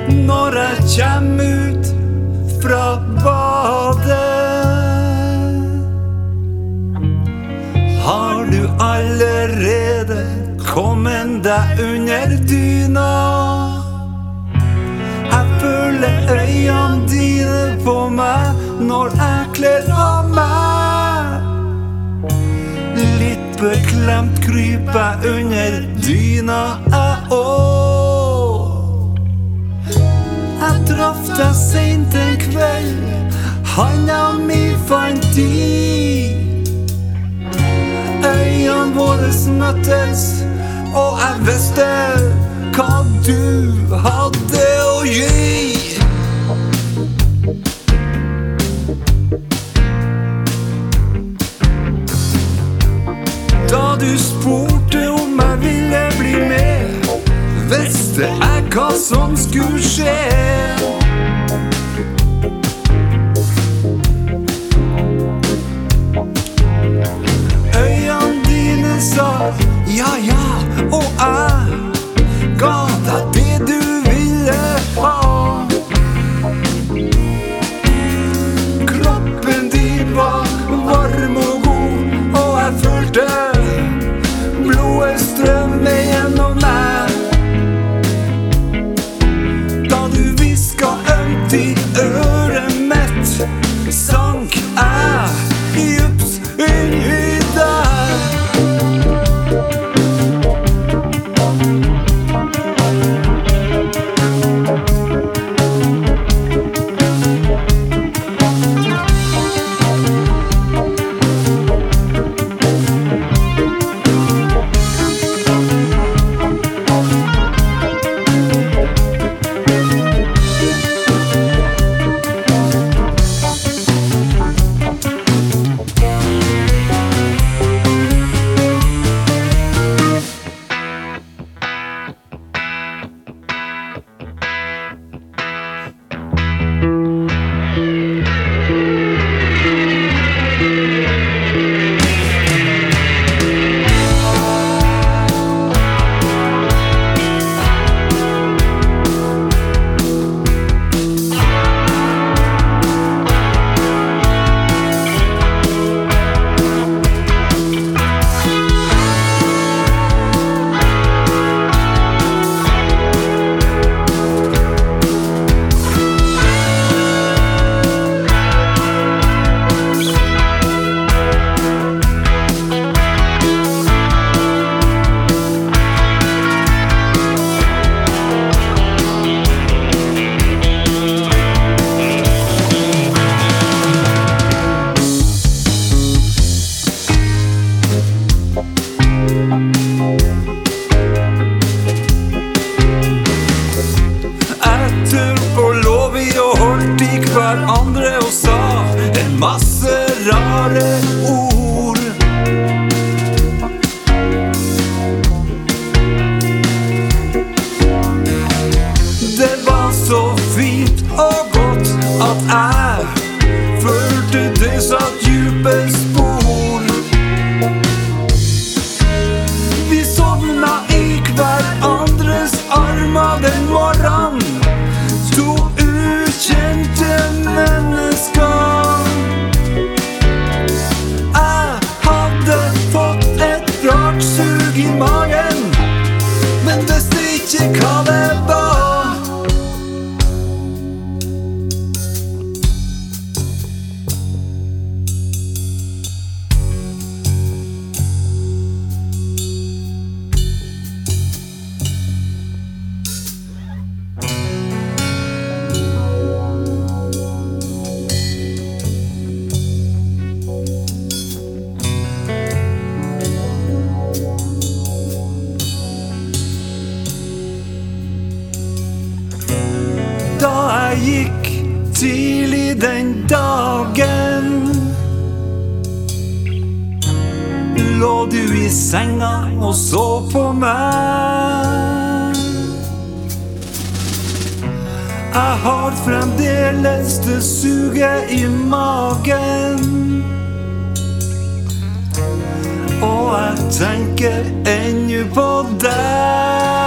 når jeg kommer ut fra badet. Har du allerede kommet deg under dyna? Jeg føler øynene dine på meg når jeg kler av meg. Litt beklemt kryper jeg under dyna jeg også. Jeg traff deg sent en kveld, handa mi fant tid. Øynene våre møttes, og jeg visste hva du hadde å gi. Da du spurte om jeg ville bli med, visste jeg hva som skulle skje. Øynene dine sa ja, ja, og jeg ga deg det du ville ha. Kroppen din var varm og god, og jeg følte blodet strømme gjennom meg. Da du visket ømt i øret mitt, sank jeg dypt inn i deg. Hverandre og sa en masse rare ord. Det var så fint og godt at jeg følte det satt dype spor. Vi sovna i hverandres armer den morgenen, to ukjente mennesker. Jeg hadde fått et rart sug i magen, men visste ikke hva det var. Da jeg gikk tidlig den dagen, lå du i senga og så på meg. Jeg har fremdeles det suget i magen, og jeg tenker ennå på deg.